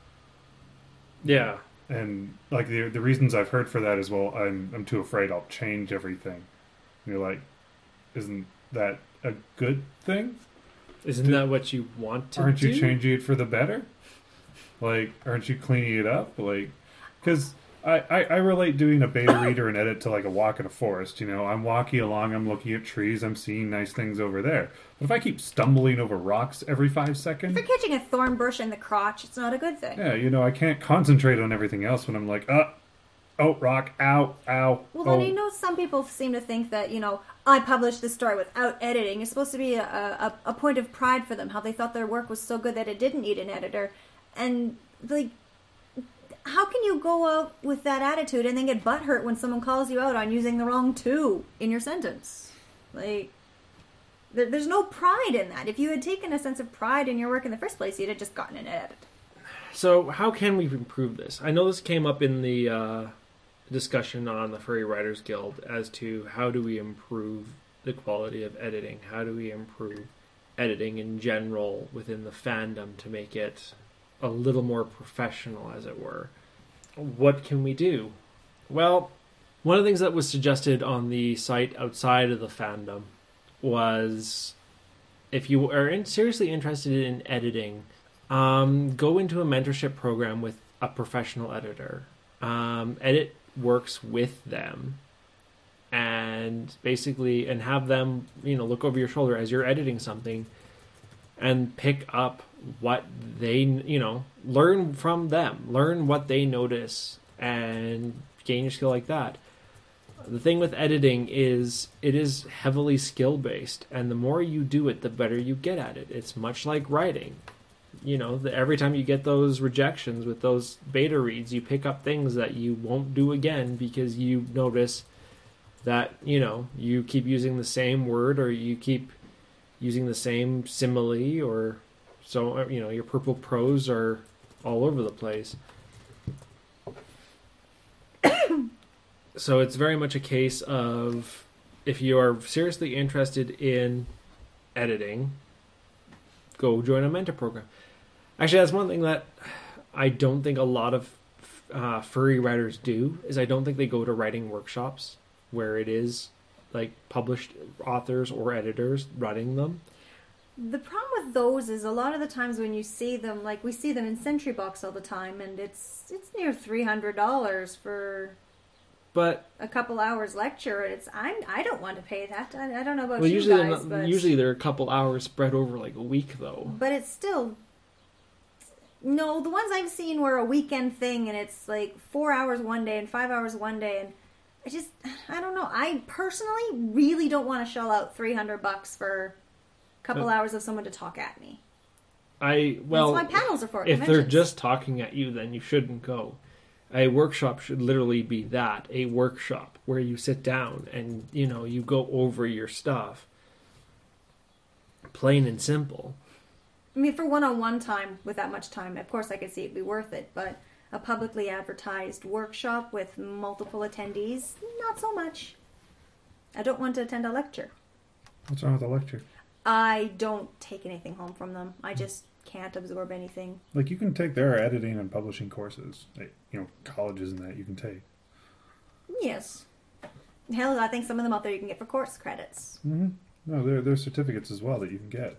Yeah. And like the the reasons I've heard for that is, well, I'm I'm too afraid I'll change everything. And you're like, isn't that a good thing? Isn't Do- that what you want to Aren't do? you changing it for the better? Like, aren't you cleaning it up? Like, because I, I, I relate doing a beta read or an edit to like a walk in a forest. You know, I'm walking along, I'm looking at trees, I'm seeing nice things over there. But if I keep stumbling over rocks every five seconds, If you're catching a thorn bush in the crotch, it's not a good thing. yeah, you know, I can't concentrate on everything else when I'm like, ah, Oh, rock. Ow. Ow. Well, oh. then you know some people seem to think that, you know, I published this story without editing. It's supposed to be a, a, a point of pride for them, how they thought their work was so good that it didn't need an editor. And, like, how can you go out with that attitude and then get butthurt when someone calls you out on using the wrong to in your sentence? Like, there, there's no pride in that. If you had taken a sense of pride in your work in the first place, you'd have just gotten an edit. So how can we improve this? I know this came up in the uh, discussion on the Furry Writers Guild as to how do we improve the quality of editing? How do we improve editing in general within the fandom to make it a little more professional, as it were? What can we do? Well, one of the things that was suggested on the site outside of the fandom was if you are in, seriously interested in editing, um, go into a mentorship program with a professional editor. Um, edit works with them, and basically, and have them, you know, look over your shoulder as you're editing something, and pick up what they, you know, learn from them, learn what they notice, and gain your skill like that. The thing with editing is it is heavily skill based, and the more you do it, the better you get at it. It's much like writing. You know, the, every time you get those rejections with those beta reads, you pick up things that you won't do again because you notice that, you know, you keep using the same word, or you keep using the same simile, or so, you know, your purple prose are all over the place. So it's very much a case of, if you are seriously interested in editing, go join a mentor program. Actually, that's one thing that I don't think a lot of uh, furry writers do, is I don't think they go to writing workshops where it is like published authors or editors running them. The problem with those is a lot of the times when you see them, like we see them in Sentry Box all the time, and it's it's near three hundred dollars for but a couple hours lecture. It's I'm I don't want to pay that. I, I don't know about well, you usually guys, they're not, but usually they're a couple hours spread over like a week, though. but it's still no. The ones I've seen were a weekend thing, and it's like four hours one day and five hours one day, and I just I don't know. I personally really don't want to shell out three hundred bucks for couple Uh, hours of someone to talk at me. I well, That's why panels are for. if they're conventions. just talking at you, then you shouldn't go. A workshop should literally be that, a workshop where you sit down and, you know, you go over your stuff. Plain and simple. I mean, for one-on-one time with that much time, of course I could see it'd be worth it, but a publicly advertised workshop with multiple attendees, not so much. I don't want to attend a lecture. What's wrong with the lecture? I don't take anything home from them. I just can't absorb anything. Like, you can take, there are editing and publishing courses, like, you know, colleges and that you can take. Yes. Hell, I think some of them out there you can get for course credits. Mm-hmm. No, there there's certificates as well that you can get.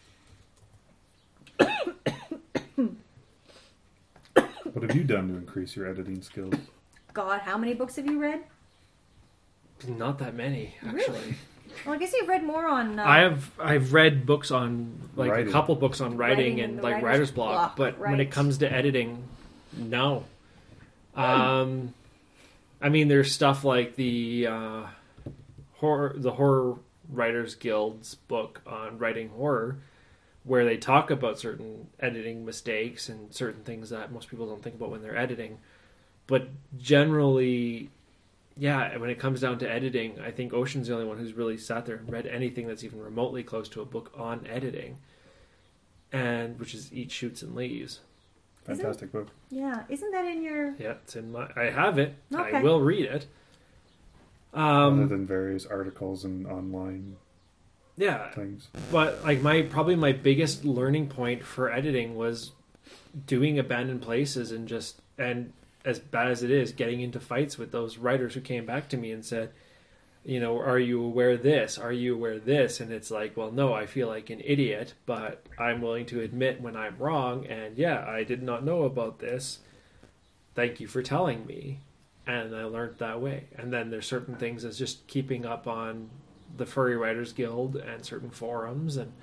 What have you done to increase your editing skills? God, how many books have you read? Not that many, actually. Really? Well, I guess you've read more on... Uh, I have I've read books on, like Writing. a couple books on writing, Writing and and the like writer's writer's block, block, but when right. it comes to editing, no. Um, I mean, there's stuff like the uh, horror, the Horror Writers Guild's book on writing horror, where they talk about certain editing mistakes and certain things that most people don't think about when they're editing. But generally, yeah, when it comes down to editing, I think Ocean's the only one who's really sat there and read anything that's even remotely close to a book on editing, and which is Eat, Shoots, and Leaves. Fantastic book. Yeah, isn't that in your... Yeah, it's in my. I have it. Okay. I will read it. Other Um, than various articles and online yeah, things. but like my probably my biggest learning point for editing was doing Abandoned Places, and just and as bad as it is, getting into fights with those writers who came back to me and said, you know, are you aware of this? Are you aware of this? And it's like, well, no, I feel like an idiot, but I'm willing to admit when I'm wrong. And yeah, I did not know about this. Thank you for telling me. And I learned that way. And then there's certain things as just keeping up on the Furry Writers Guild and certain forums and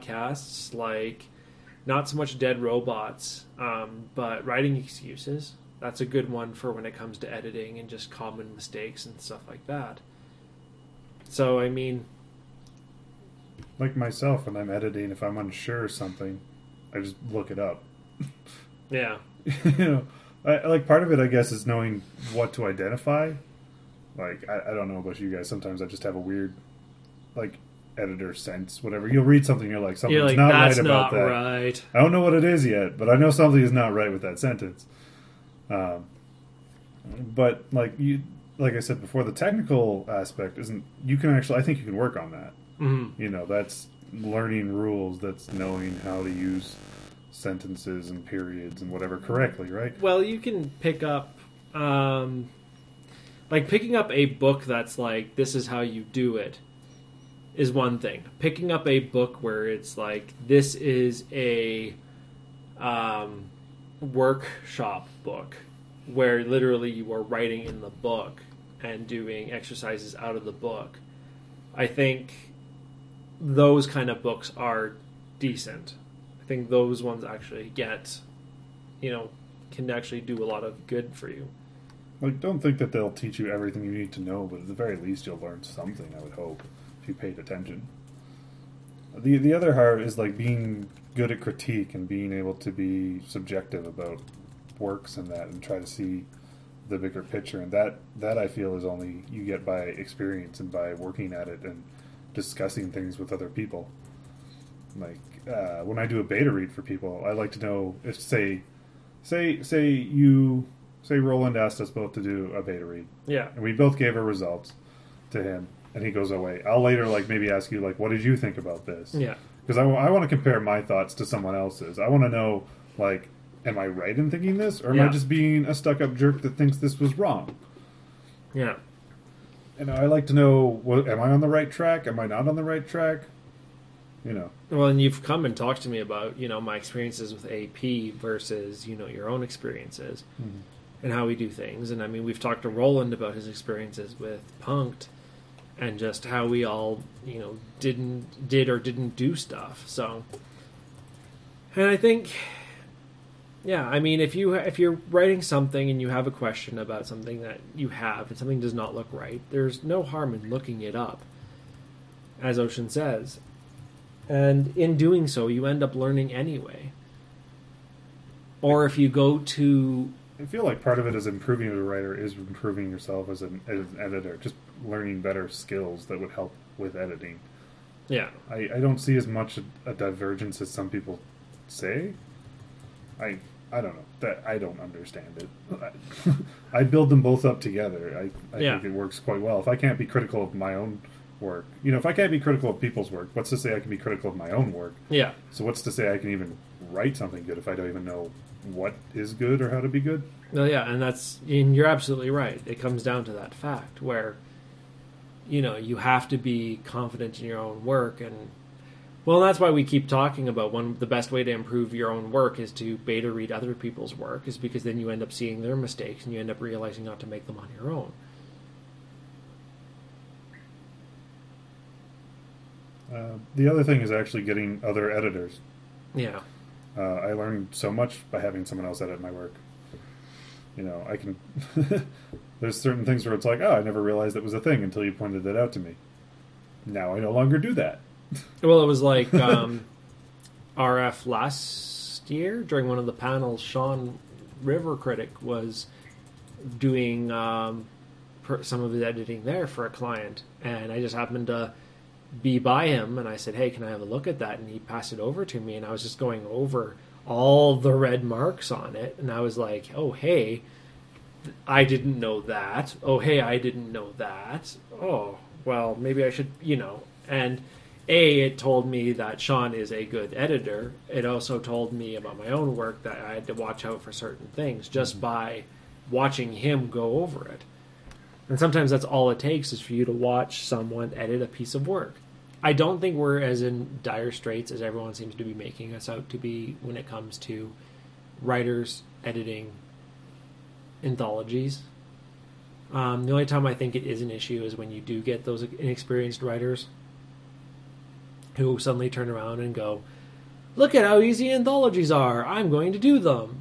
podcasts, like not so much Dead Robots, um, but Writing Excuses. That's a good one for when it comes to editing and just common mistakes and stuff like that. So, I mean... Like myself, when I'm editing, if I'm unsure of something, I just look it up. Yeah. you know, I, like part of it, I guess, is knowing what to identify. Like, I, I don't know about you guys. Sometimes I just have a weird, like, editor sense, whatever. You'll read something, you're like, something's You're like, not that's right about not that. right. I don't know what it is yet, but I know something is not right with that sentence. Um, but like you, like I said before, the technical aspect isn't. You can actually, I think you can work on that. Mm-hmm. You know, that's learning rules. That's knowing how to use sentences and periods and whatever correctly, right? Well, you can pick up, um, like picking up a book that's like, this is how you do it, is one thing. Picking up a book where it's like, this is a um, workshop book, where literally you are writing in the book and doing exercises out of the book. I think those kind of books are decent. I think those ones actually get, you know, can actually do a lot of good for you. Like, don't think that they'll teach you everything you need to know, but at the very least you'll learn something, I would hope, if you paid attention. The the other part is like being good at critique and being able to be subjective about works and that, and try to see the bigger picture. And that, that I feel is only you get by experience and by working at it and discussing things with other people. Like, uh, when I do a beta read for people, I like to know if, say, say, say you, say Roland asked us both to do a beta read. Yeah. And we both gave our results to him, and he goes away. I'll later, like, maybe ask you, like, what did you think about this? Yeah. Because I, w- I want to compare my thoughts to someone else's. I want to know, like, am I right in thinking this, or am Yeah. I just being a stuck-up jerk that thinks this was wrong? Yeah. And I like to know, well, am I on the right track? Am I not on the right track? You know. Well, and you've come and talked to me about, you know, my experiences with A P versus, you know, your own experiences Mm-hmm. and how we do things. And I mean, we've talked to Roland about his experiences with Punked and just how we all, you know, didn't, did or didn't do stuff. So, and I think, yeah, I mean, if you, if you're writing something and you have a question about something that you have and something does not look right, there's no harm in looking it up, as Ocean says. And in doing so, you end up learning anyway. Or if you go to... I feel like part of it is improving as a writer is improving yourself as an, as an editor. Just learning better skills that would help with editing. Yeah. I, I don't see as much a, a divergence as some people say. I I don't know. That I don't understand it. I build them both up together. I, I Yeah. think it works quite well. If I can't be critical of my own work, you know, if I can't be critical of people's work, what's to say I can be critical of my own work? Yeah. So what's to say I can even write something good if I don't even know what is good or how to be good? Well, yeah, and that's... And you're absolutely right. It comes down to that fact where, you know, you have to be confident in your own work. And, well, that's why we keep talking about one the best way to improve your own work is to beta read other people's work, is because then you end up seeing their mistakes and you end up realizing not to make them on your own. Uh, the other thing is actually getting other editors. Yeah. Uh, I learned so much by having someone else edit my work. You know, I can... There's certain things where it's like, oh, I never realized that was a thing until you pointed that out to me. Now I no longer do that. Well, it was like um, R F last year during one of the panels. Sean River Critic was doing um, per, some of his editing there for a client, and I just happened to be by him, and I said, "Hey, can I have a look at that?" And he passed it over to me, and I was just going over all the red marks on it, and I was like, "Oh, hey, I didn't know that. Oh, hey, I didn't know that. Oh, well, maybe I should, you know." And A, it told me that Sean is a good editor. It also told me about my own work that I had to watch out for certain things just mm-hmm. by watching him go over it. And sometimes that's all it takes is for you to watch someone edit a piece of work. I don't think we're as in dire straits as everyone seems to be making us out to be when it comes to writers editing anthologies. Um, the only time I think it is an issue is when you do get those inexperienced writers who suddenly turn around and go, "Look at how easy anthologies are. I'm going to do them."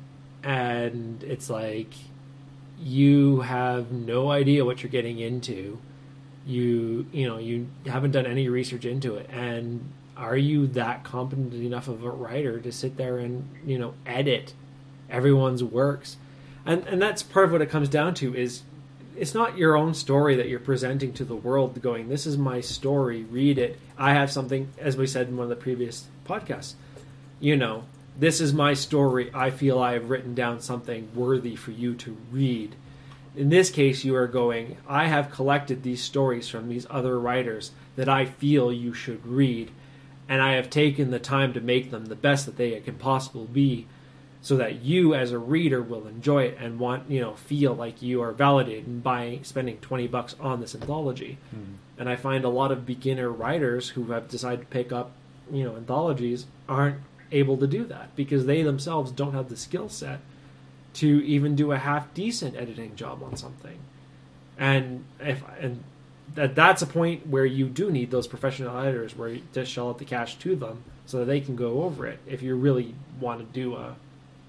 and it's like you have no idea what you're getting into. You you know you haven't done any research into it, and are you that competent enough of a writer to sit there and you know edit everyone's works? And and that's part of what it comes down to is it's not your own story that you're presenting to the world going, this is my story, read it. I have something, as we said in one of the previous podcasts, you know, this is my story. I feel I have written down something worthy for you to read. In this case, you are going, I have collected these stories from these other writers that I feel you should read, and I have taken the time to make them the best that they can possibly be, so that you as a reader will enjoy it and want, you know, feel like you are validated in buying, spending twenty bucks on this anthology. Mm-hmm. And I find a lot of beginner writers who have decided to pick up, you know, anthologies aren't able to do that because they themselves don't have the skill set to even do a half decent editing job on something. And if and that that's a point where you do need those professional editors where you just shell out the cash to them so that they can go over it if you really want to do a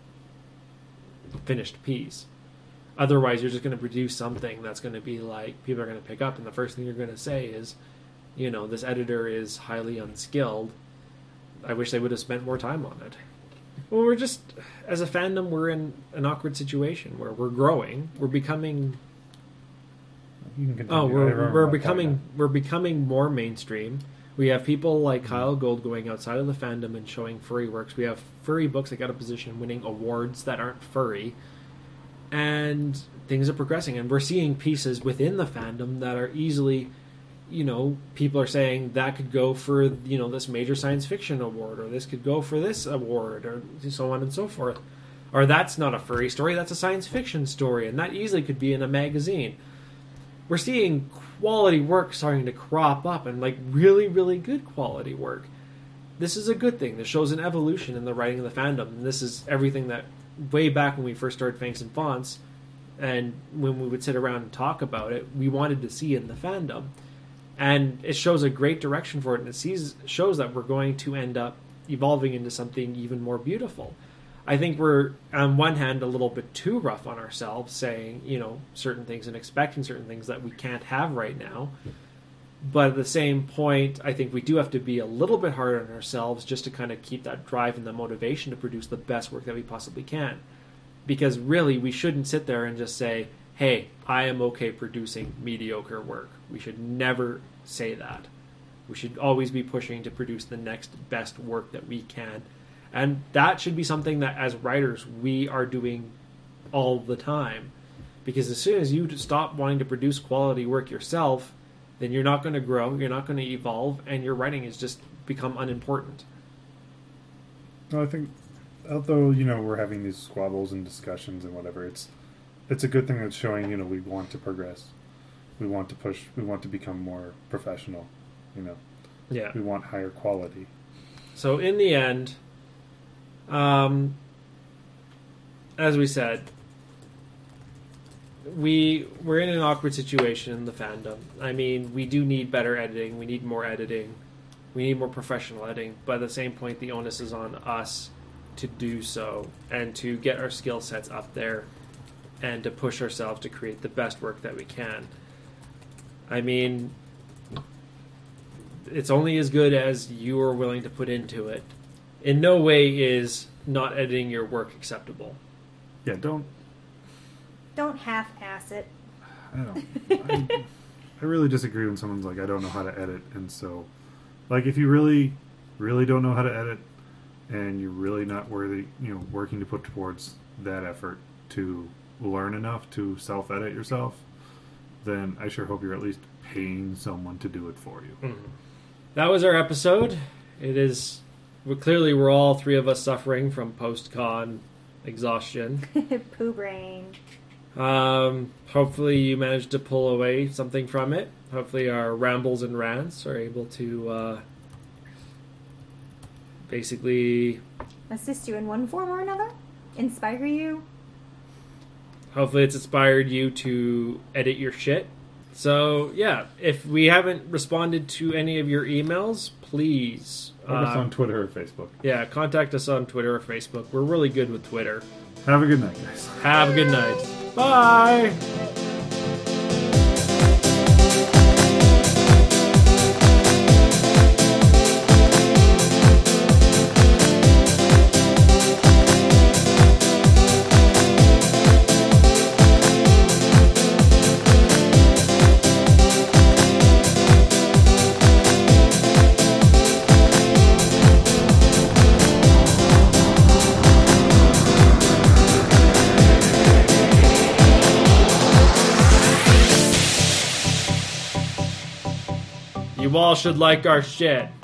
finished piece. Otherwise, you're just going to produce something that's going to be like people are going to pick up, and the first thing you're going to say is, you know, this editor is highly unskilled. I wish they would have spent more time on it. Well, we're just, as a fandom, we're in an awkward situation where we're growing, we're becoming. You can continue. Oh, we're we're becoming we're becoming more mainstream. We have people like mm-hmm. Kyle Gold going outside of the fandom and showing furry works. We have furry books that got a position winning awards that aren't furry. And things are progressing. And we're seeing pieces within the fandom that are easily, you know, people are saying that could go for, you know, this major science fiction award, or this could go for this award, or so on and so forth. Or that's not a furry story, that's a science fiction story. And that easily could be in a magazine. We're seeing quality work starting to crop up, and like really, really good quality work. This is a good thing. This shows an evolution in the writing of the fandom. And this is everything that way back when we first started Fangs and Fonts, and when we would sit around and talk about it, we wanted to see in the fandom. And it shows a great direction for it, and it sees, shows that we're going to end up evolving into something even more beautiful. I think we're, on one hand, a little bit too rough on ourselves, saying, you know, certain things and expecting certain things that we can't have right now. But at the same point, I think we do have to be a little bit harder on ourselves just to kind of keep that drive and the motivation to produce the best work that we possibly can. Because really, we shouldn't sit there and just say, hey, I am okay producing mediocre work. We should never say that. We should always be pushing to produce the next best work that we can. And that should be something that, as writers, we are doing all the time. Because as soon as you stop wanting to produce quality work yourself, then you're not going to grow, you're not going to evolve, and your writing has just become unimportant. Well, I think, although, you know, we're having these squabbles and discussions and whatever, it's it's a good thing that's showing, you know, we want to progress. We want to push, we want to become more professional, you know. Yeah. We want higher quality. So in the end, um, as we said, we, we're in an awkward situation in the fandom. I mean, we do need better editing, we need more editing, we need more professional editing, but at the same point, the onus is on us to do so and to get our skill sets up there and to push ourselves to create the best work that we can. I mean, it's only as good as you are willing to put into it. In no way is not editing your work acceptable. Yeah, don't... Don't half-ass it. I don't. I, I really disagree when someone's like, I don't know how to edit, and so... Like, if you really, really don't know how to edit, and you're really not worthy, you know, working to put towards that effort to learn enough to self-edit yourself, then I sure hope you're at least paying someone to do it for you. Mm-hmm. That was our episode. It is... Well, clearly, we're all three of us suffering from post-con exhaustion. Poo brain. Um, hopefully you managed to pull away something from it. Hopefully our rambles and rants are able to uh, basically... assist you in one form or another? Inspire you? Hopefully it's inspired you to edit your shit. So, yeah, if we haven't responded to any of your emails, please... Or us uh, on Twitter or Facebook. Yeah, contact us on Twitter or Facebook. We're really good with Twitter. Have a good night, guys. Have a good night. Bye. You all should like our shit.